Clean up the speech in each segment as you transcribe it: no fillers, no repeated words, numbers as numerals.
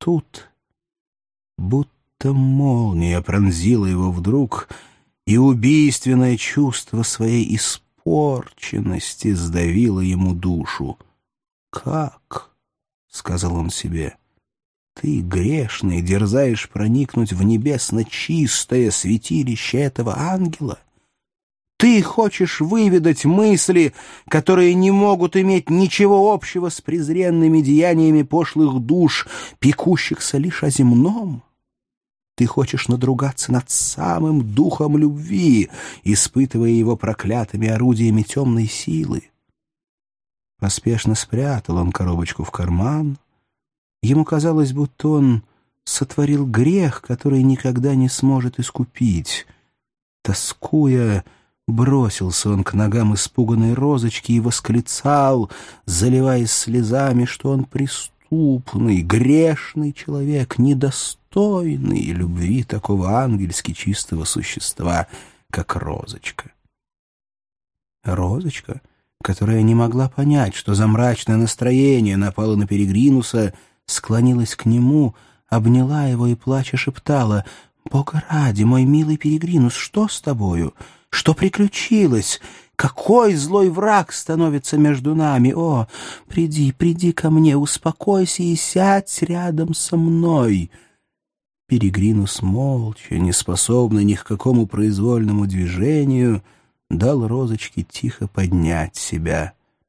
тут будто молния пронзила его вдруг, и убийственное чувство своей испорченности сдавило ему душу. «Как?» — сказал он себе. «Ты, грешный, дерзаешь проникнуть в небесно чистое святилище этого ангела? Ты хочешь выведать мысли, которые не могут иметь ничего общего с презренными деяниями пошлых душ, пекущихся лишь о земном? Ты хочешь надругаться над самым духом любви, испытывая его проклятыми орудиями темной силы?» Поспешно спрятал он коробочку в карман. Ему казалось, будто он сотворил грех, который никогда не сможет искупить. Тоскуя, бросился он к ногам испуганной Розочки и восклицал, заливаясь слезами, что он преступный, грешный человек, недостойный любви такого ангельски чистого существа, как Розочка. Розочка, которая не могла понять, что за мрачное настроение напало на Перегринуса, склонилась к нему, обняла его и, плача, шептала: «Бога ради, мой милый Перегринус, что с тобою? Что приключилось? Какой злой враг становится между нами? О, приди, приди ко мне, успокойся и сядь рядом со мной». Перегринус молча, неспособный ни к какому произвольному движению, дал Розочке тихо поднять себя.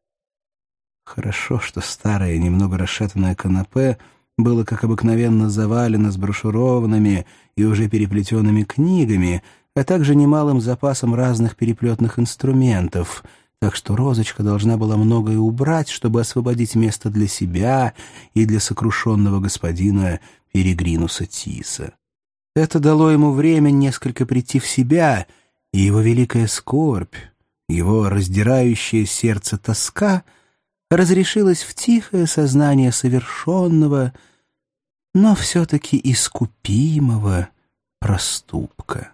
Хорошо, что старое, немного расшатанное канапе было, как обыкновенно, завалено сброшурованными и уже переплетенными книгами, а также немалым запасом разных переплетных инструментов, так что Розочка должна была многое убрать, чтобы освободить место для себя и для сокрушенного господина Перегринуса Тиса. Это дало ему время несколько прийти в себя, и его великая скорбь, его раздирающее сердце тоска разрешилась в тихое сознание совершенного, но все-таки искупимого проступка.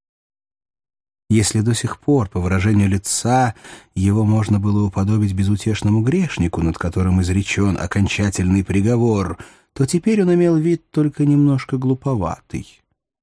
Если до сих пор, по выражению лица, его можно было уподобить безутешному грешнику, над которым изречен окончательный приговор, то теперь он имел вид только немножко глуповатый.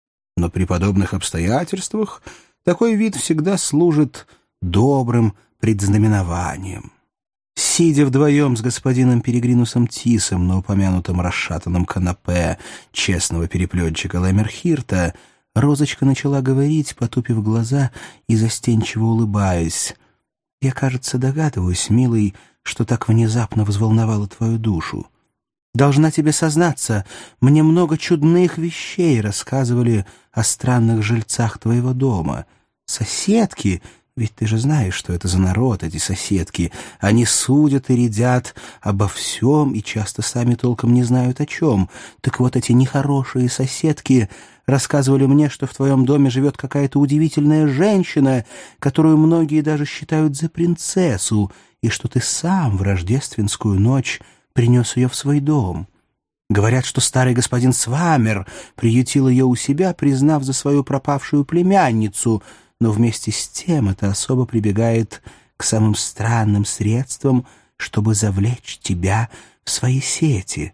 Но при подобных обстоятельствах такой вид всегда служит добрым предзнаменованием. Сидя вдвоем с господином Перегринусом Тисом на упомянутом расшатанном канапе честного переплетчика Леммерхирта, Розочка начала говорить, потупив глаза и застенчиво улыбаясь: «Я, кажется, догадываюсь, милый, что так внезапно взволновало твою душу. Должна тебе сознаться, мне много чудных вещей рассказывали о странных жильцах твоего дома. Соседки, ведь ты же знаешь, что это за народ, эти соседки, они судят и рядят обо всем и часто сами толком не знают о чем. Так вот, эти нехорошие соседки рассказывали мне, что в твоем доме живет какая-то удивительная женщина, которую многие даже считают за принцессу, и что ты сам в рождественскую ночь принес ее в свой дом. Говорят, что старый господин Свамер приютил ее у себя, признав за свою пропавшую племянницу, но вместе с тем это особо прибегает к самым странным средствам, чтобы завлечь тебя в свои сети.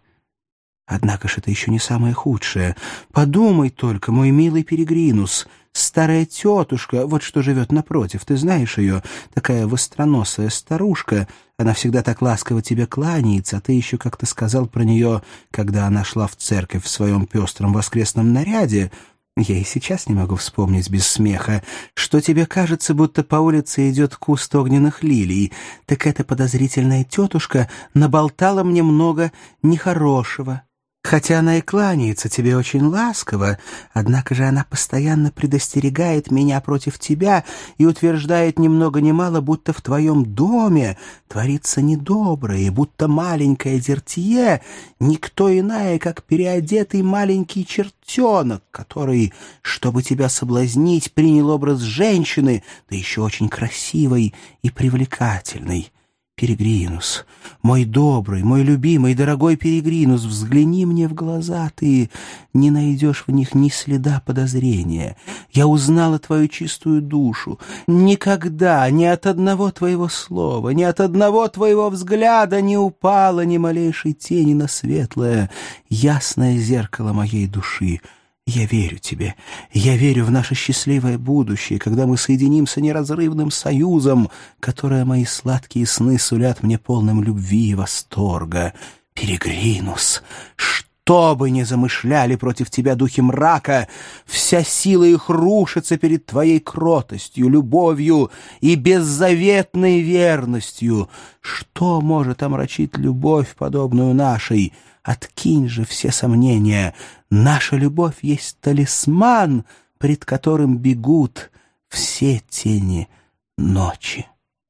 Однако ж это еще не самое худшее. Подумай только, мой милый Перегринус, старая тетушка, вот что живет напротив, ты знаешь ее, такая востроносая старушка, она всегда так ласково тебе кланяется, а ты еще как-то сказал про нее, когда она шла в церковь в своем пестром воскресном наряде, я и сейчас не могу вспомнить без смеха, что тебе кажется, будто по улице идет куст огненных лилий. Так эта подозрительная тетушка наболтала мне много нехорошего. Хотя она и кланяется тебе очень ласково, однако же она постоянно предостерегает меня против тебя и утверждает ни много ни мало, будто в твоем доме творится недоброе, и будто маленькая Дертье никто иная, как переодетый маленький чертенок, который, чтобы тебя соблазнить, принял образ женщины, да еще очень красивой и привлекательной. Перегринус, мой добрый, мой любимый, дорогой Перегринус, взгляни мне в глаза, ты не найдешь в них ни следа подозрения. Я узнала твою чистую душу. Никогда ни от одного твоего слова, ни от одного твоего взгляда не упала ни малейшей тени на светлое, ясное зеркало моей души. Я верю тебе, я верю в наше счастливое будущее, когда мы соединимся неразрывным союзом, которое мои сладкие сны сулят мне полным любви и восторга. Перегринус, что бы ни замышляли против тебя духи мрака, вся сила их рушится перед твоей кротостью, любовью и беззаветной верностью. Что может омрачить любовь, подобную нашей? Откинь же все сомнения. Наша любовь есть талисман, пред которым бегут все тени ночи.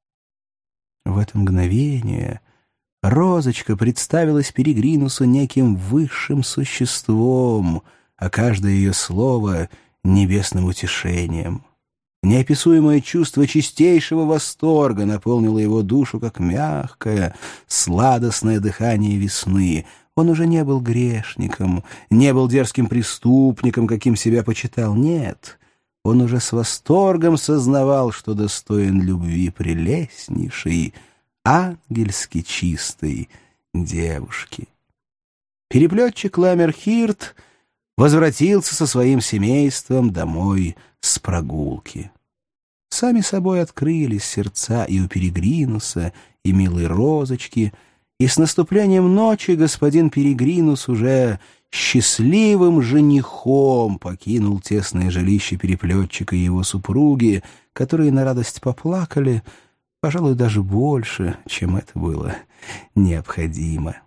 В это мгновение розочка представилась Перегринусу неким высшим существом, а каждое ее слово — небесным утешением. Неописуемое чувство чистейшего восторга наполнило его душу, как мягкое, сладостное дыхание весны. Он уже не был грешником, не был дерзким преступником, каким себя почитал. Нет, он уже с восторгом сознавал, что достоин любви прелестнейшей, ангельски чистой девушки. Переплетчик Ламерхирт возвратился со своим семейством домой с прогулки. Сами собой открылись сердца и у Перегринуса, и милой розочки, и с наступлением ночи господин Перегринус уже счастливым женихом покинул тесное жилище переплетчика и его супруги, которые на радость поплакали, пожалуй, даже больше, чем это было необходимо.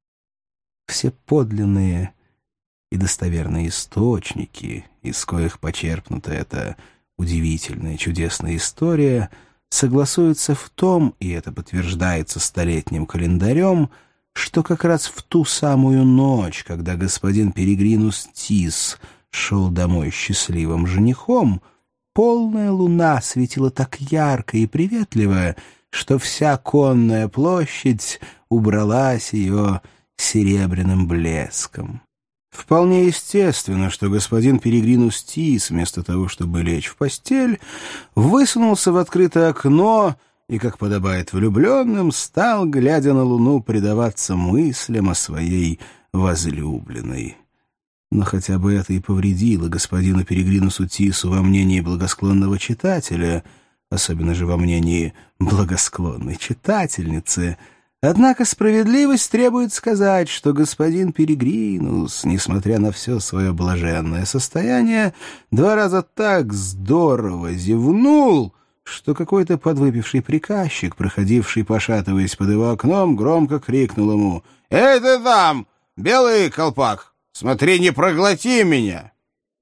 Все подлинные и достоверные источники, из коих почерпнута эта удивительная, чудесная история, согласуются в том, и это подтверждается столетним календарем, что как раз в ту самую ночь, когда господин Перегринус Тис шел домой счастливым женихом, полная луна светила так ярко и приветливо, что вся конная площадь убралась ее серебряным блеском. Вполне естественно, что господин Перегринус Тис, вместо того, чтобы лечь в постель, высунулся в открытое окно и, как подобает влюбленным, стал, глядя на луну, предаваться мыслям о своей возлюбленной. Но хотя бы это и повредило господину Перегринусу Тису во мнении благосклонного читателя, особенно же во мнении благосклонной читательницы. Однако справедливость требует сказать, что господин Перегринус, несмотря на все свое блаженное состояние, 2 раза так здорово зевнул, что какой-то подвыпивший приказчик, проходивший, пошатываясь под его окном, громко крикнул ему: «Эй ты там, белый колпак, смотри, не проглоти меня!»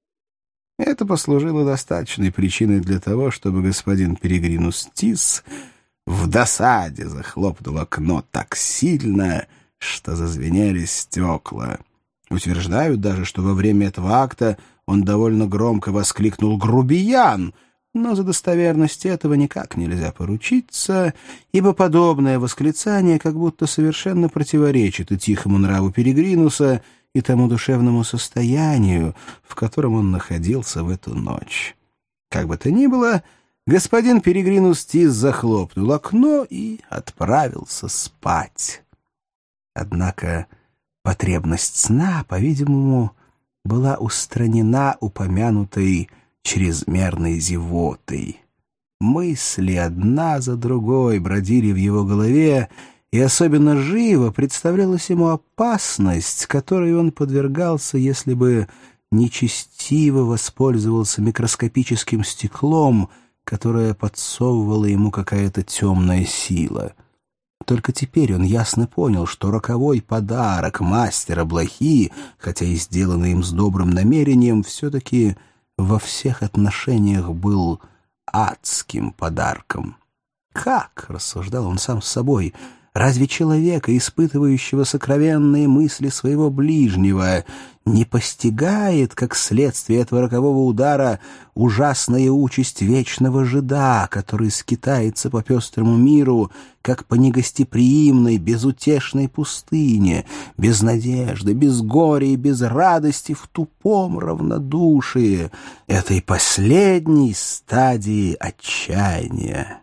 Это послужило достаточной причиной для того, чтобы господин Перегринус Тис в досаде захлопнул окно так сильно, что зазвенели стекла. Утверждают даже, что во время этого акта он довольно громко воскликнул «Грубиян!», но за достоверность этого никак нельзя поручиться, ибо подобное восклицание как будто совершенно противоречит и тихому нраву Перегринуса, и тому душевному состоянию, в котором он находился в эту ночь. Как бы то ни было, господин Перегринус Тис захлопнул окно и отправился спать. Однако потребность сна, по-видимому, была устранена упомянутой чрезмерной зевотой. Мысли одна за другой бродили в его голове, и особенно живо представлялась ему опасность, которой он подвергался, если бы нечестиво воспользовался микроскопическим стеклом, которое подсовывала ему какая-то темная сила. Только теперь он ясно понял, что роковой подарок мастера блохи, хотя и сделанный им с добрым намерением, все-таки во всех отношениях был адским подарком. «Как?» — рассуждал он сам с собой — Разве человека, испытывающего сокровенные мысли своего ближнего, не постигает, как следствие этого рокового удара, ужасная участь вечного жида, который скитается по пестрому миру, как по негостеприимной, безутешной пустыне, без надежды, без горя и без радости, в тупом равнодушии этой последней стадии отчаяния?